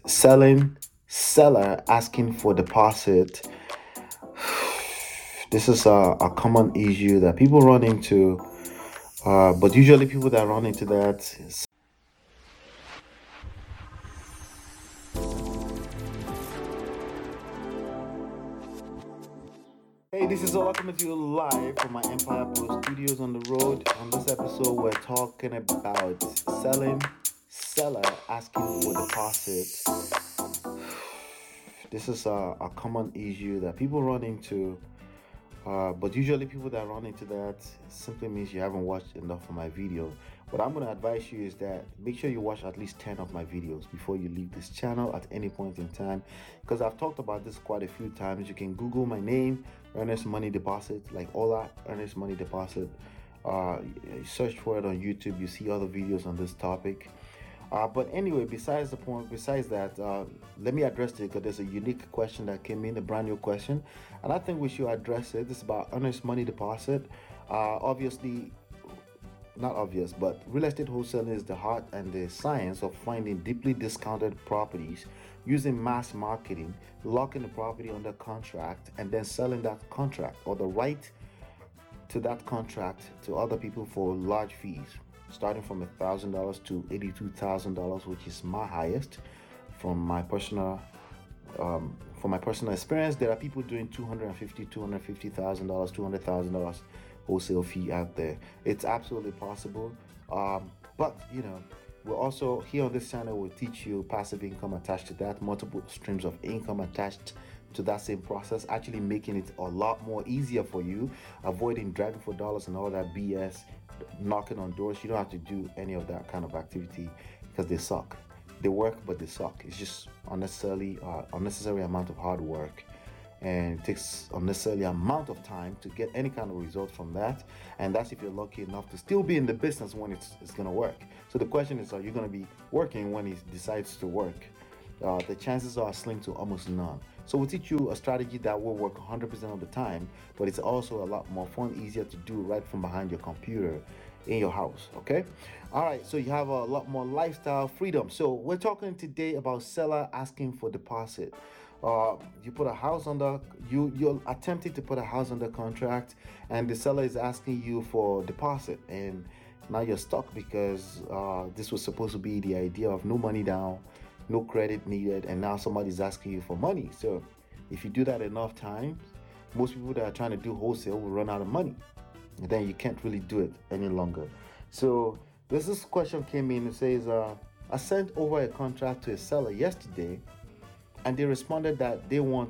Selling, seller asking for deposit. This is a common issue that people run into, but usually people that run into that. Hey, this is Ola coming to you live from my Empire Pro Studios on the road. On this episode, we're talking about selling, seller asking for deposit. This is a common issue that people run into, but usually people that run into that simply means you haven't watched enough of my video. What I'm going to advise you is that make sure you watch at least 10 of my videos before you leave this channel at any point in time, because I've talked about this quite a few times. You can Google my name, Earnest Money Deposit, like Ola Earnest Money Deposit. You search for it on YouTube, you see other videos on this topic. But anyway, besides the point, besides that, let me address it because there's a unique question that came in, a brand new question, and I think we should address it. This is about earnest money deposit. Obviously, not obvious, but real estate wholesaling is the heart and the science of finding deeply discounted properties using mass marketing, locking the property under contract, and then selling that contract or the right to that contract to other people for large fees, starting from $1,000 to $82,000, which is my highest from my personal experience. There are people doing $250,000, $200,000 wholesale fee out there. It's absolutely possible. But we're also here on this channel. We'll teach you passive income attached to that, multiple streams of income attached to that same process, actually making it a lot more easier for you, avoiding dragging for dollars and all that BS, knocking on doors. You don't have to do any of that kind of activity because they suck. They work, but they suck. It's just unnecessary amount of hard work, and it takes unnecessarily amount of time to get any kind of result from that. And that's if you're lucky enough to still be in the business when it's going to work. So the question is, are you going to be working when it decides to work? The chances are slim to almost none. So we'll teach you a strategy that will work 100% of the time, but it's also a lot more fun, easier to do right from behind your computer in your house. Okay. All right. So you have a lot more lifestyle freedom. So we're talking today about seller asking for deposit. You put a house under you're attempting to put a house under contract, and the seller is asking you for deposit, and now you're stuck because this was supposed to be the idea of no money down, no credit needed, and now somebody's asking you for money. So if you do that enough times, most people that are trying to do wholesale will run out of money, and then you can't really do it any longer. So this question came in. It says, I sent over a contract to a seller yesterday, and they responded that they want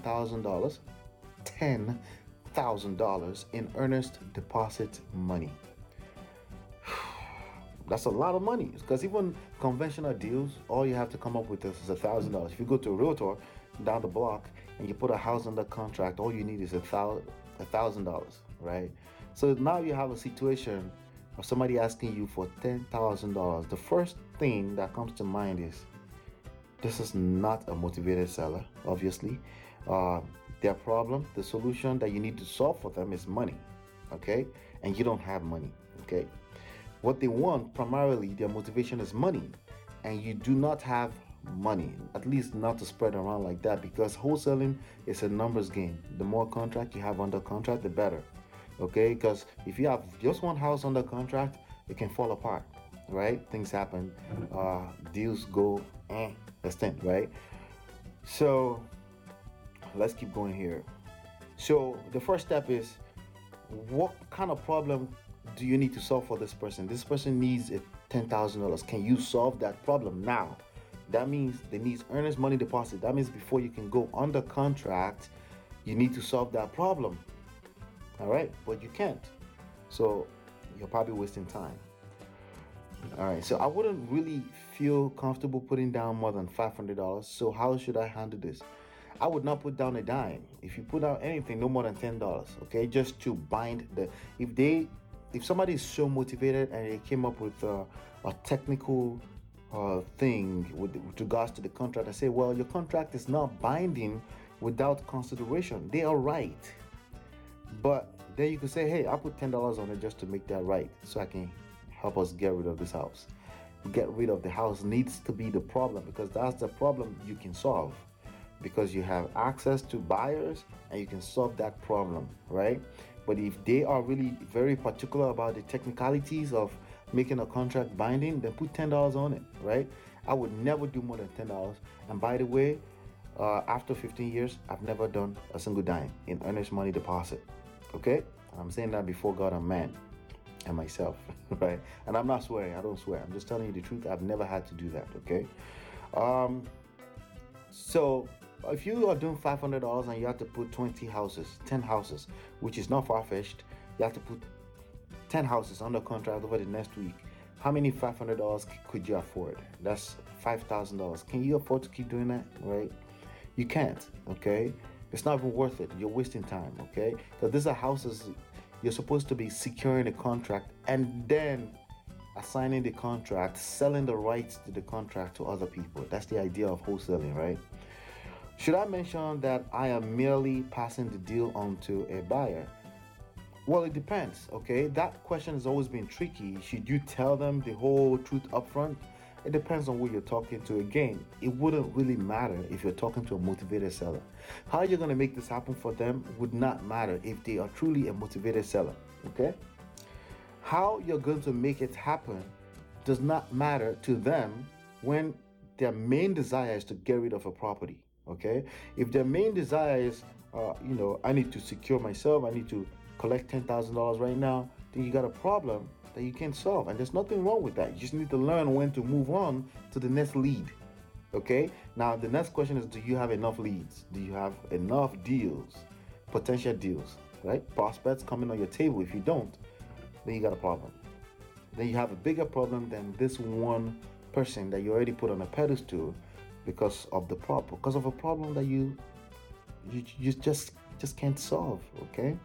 $10,000 in earnest deposit money. That's a lot of money, because even conventional deals, all you have to come up with is $1,000. If you go to a realtor down the block and you put a house under contract, all you need is $1,000, right? So now you have a situation of somebody asking you for $10,000. The first thing that comes to mind is this is not a motivated seller, obviously. Uh, their problem, the solution that you need to solve for them is money, okay? And you don't have money, okay? What they want primarily, their motivation is money, and you do not have money, at least not to spread around like that, because wholesaling is a numbers game. The more contract you have under contract, the better, okay? Because if you have just one house under contract, it can fall apart, right? Things happen, deals go extent, right? So let's keep going here. So the first step is, what kind of problem do you need to solve for this person? This person needs a $10,000. Can you solve that problem now? That means they need earnest money deposit. That means before you can go under contract, you need to solve that problem. All right, but you can't. So you're probably wasting time. All right, so I wouldn't really feel comfortable putting down more than $500. So how should I handle this? I would not put down a dime. If you put down anything, no more than $10, okay? Just to bind the if they if somebody is so motivated and they came up with a technical thing with regards to the contract, I say, well, your contract is not binding without consideration. They are right, but then you could say, hey, I'll put $10 on it just to make that right, so I can help us get rid of this house. get rid of the house needs to be the problem, because that's the problem you can solve, because you have access to buyers and you can solve that problem, right? But if they are really very particular about the technicalities of making a contract binding, then put $10 on it, right? I would never do more than $10. And by the way, after 15 years, I've never done a single dime in earnest money deposit. Okay? And I'm saying that before God and man and myself, right? And I'm not swearing. I don't swear. I'm just telling you the truth. I've never had to do that. Okay? Um, so if you are doing $500 and you have to put 20 houses, 10 houses, which is not far fetched, you have to put 10 houses under contract over the next week. How many $500 could you afford? That's $5,000. Can you afford to keep doing that? Right? You can't. Okay? It's not even worth it. You're wasting time. Okay? Because these are houses you're supposed to be securing a contract and then assigning the contract, selling the rights to the contract to other people. That's the idea of wholesaling, right? Should I mention that I am merely passing the deal on to a buyer? Well, it depends, okay? That question has always been tricky. Should you tell them the whole truth up front? It depends on who you're talking to. Again, it wouldn't really matter if you're talking to a motivated seller. How you're going to make this happen for them would not matter if they are truly a motivated seller, okay? How you're going to make it happen does not matter to them when their main desire is to get rid of a property, okay? If their main desire is, I need to secure myself, I need to collect $10,000 right now, then you got a problem that you can't solve. And there's nothing wrong with that. You just need to learn when to move on to the next lead. Okay? Now, the next question is, do you have enough leads? Do you have enough deals, potential deals, right? Prospects coming on your table. If you don't, then you got a problem. Then you have a bigger problem than this one person that you already put on a pedestal because of a problem that you just can't solve, okay?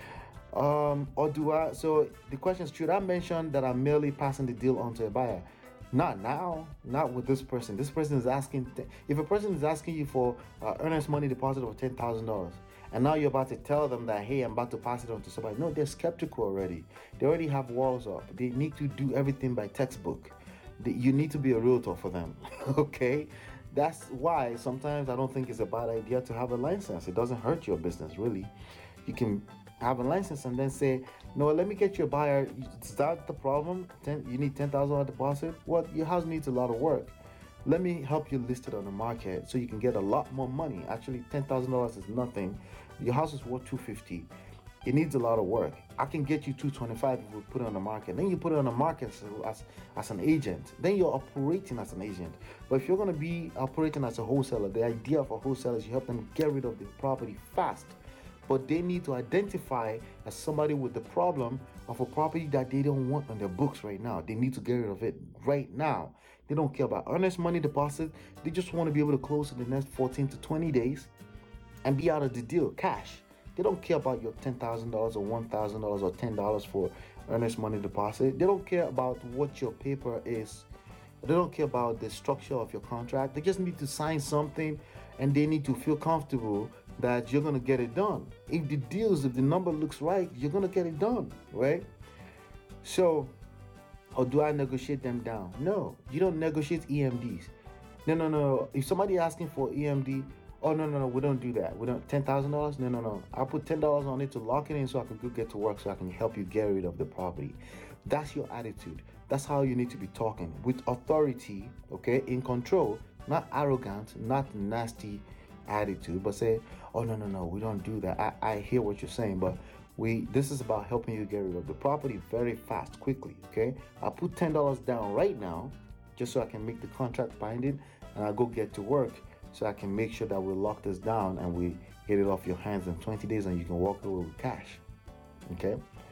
Or do I? So the question is, should I mention that I'm merely passing the deal on to a buyer? Not now, not with this person. This person is asking. If a person is asking you for earnest money deposit of $10,000, and now you're about to tell them that, hey, I'm about to pass it on to somebody. No, they're skeptical already. They already have walls up. They need to do everything by textbook. You need to be a realtor for them. Okay, that's why sometimes I don't think it's a bad idea to have a license. It doesn't hurt your business really. You can have a license and then say, no, let me get you a buyer. Is that the problem? You need $10,000 deposit? Well, your house needs a lot of work. Let me help you list it on the market so you can get a lot more money. Actually, $10,000 is nothing. Your house is worth $250. It needs a lot of work. I can get you $225 if we put it on the market. Then you put it on the market as an agent. Then you're operating as an agent. But if you're going to be operating as a wholesaler, the idea of a wholesaler is you help them get rid of the property fast. But they need to identify as somebody with the problem of a property that they don't want on their books right now. They need to get rid of it right now. They don't care about earnest money deposit. They just want to be able to close in the next 14 to 20 days and be out of the deal, cash. They don't care about your $10,000 or $1,000 or $10 for earnest money deposit. They don't care about what your paper is. They don't care about the structure of your contract. They just need to sign something and they need to feel comfortable that you're going to get it done. If the number looks right, you're going to get it done, right? So, or do I negotiate them down? No, you don't negotiate EMDs. No. If somebody asking for EMD, oh, no, we don't do that. We don't, $10,000? No. I'll put $10 on it to lock it in so I can go get to work so I can help you get rid of the property. That's your attitude. That's how you need to be talking with authority, okay, in control, not arrogant, not nasty attitude, but say, oh, no, we don't do that. I hear what you're saying, but this is about helping you get rid of the property very fast, quickly, okay? I'll put $10 down right now just so I can make the contract binding, and I'll go get to work so I can make sure that we lock this down and we get it off your hands in 20 days and you can walk away with cash, okay?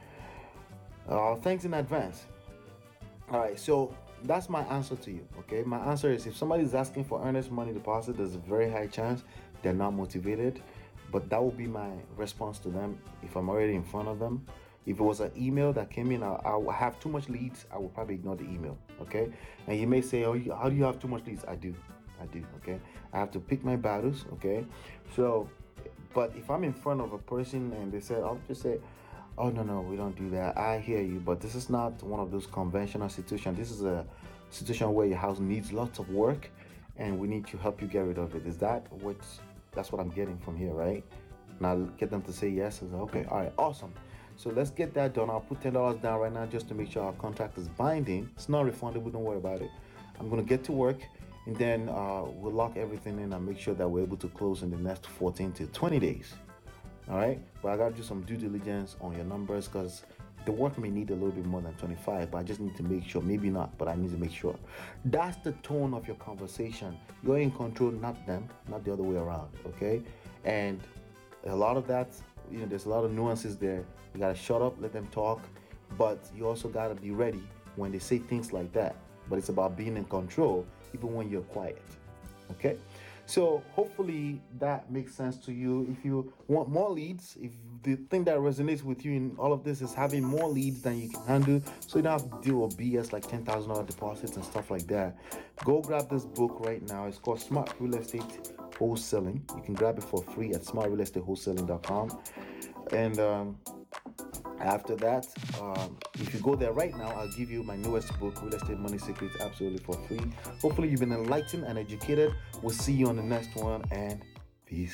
Thanks in advance. All right, so that's my answer to you, okay? My answer is, if somebody's asking for earnest money deposit, there's a very high chance they're not motivated, but that will be my response to them if I'm already in front of them. If it was an email that came in, I have too much leads, I will probably ignore the email, okay? And you may say, oh, how do you have too much leads? I do, okay? I have to pick my battles, okay? So, but if I'm in front of a person and they said, I'll just say, oh, no, we don't do that. I hear you, but this is not one of those conventional situations. This is a situation where your house needs lots of work and we need to help you get rid of it. Is that what that's what I'm getting from here, right? Now get them to say yes. I say, okay, all right, awesome. So let's get that done. I'll put $10 down right now just to make sure our contract is binding. It's not refundable, don't worry about it. I'm gonna get to work and then we'll lock everything in and make sure that we're able to close in the next 14 to 20 days. All right, but I gotta do some due diligence on your numbers because the work may need a little bit more than 25, but I just need to make sure. Maybe not, but I need to make sure. That's the tone of your conversation. You're in control, not them, not the other way around. Okay, and a lot of that, there's a lot of nuances there. You gotta shut up, let them talk, but you also gotta be ready when they say things like that. But it's about being in control even when you're quiet. Okay, so hopefully that makes sense to you. If you want more leads, if the thing that resonates with you in all of this is having more leads than you can handle, so you don't have to deal with BS like $10,000 deposits and stuff like that, go grab this book right now. It's called Smart Real Estate Wholesaling. You can grab it for free at smartrealestateWholesaling.com. And after that, if you go there right now, I'll give you my newest book, Real Estate Money Secrets, absolutely for free. Hopefully, you've been enlightened and educated. We'll see you on the next one, and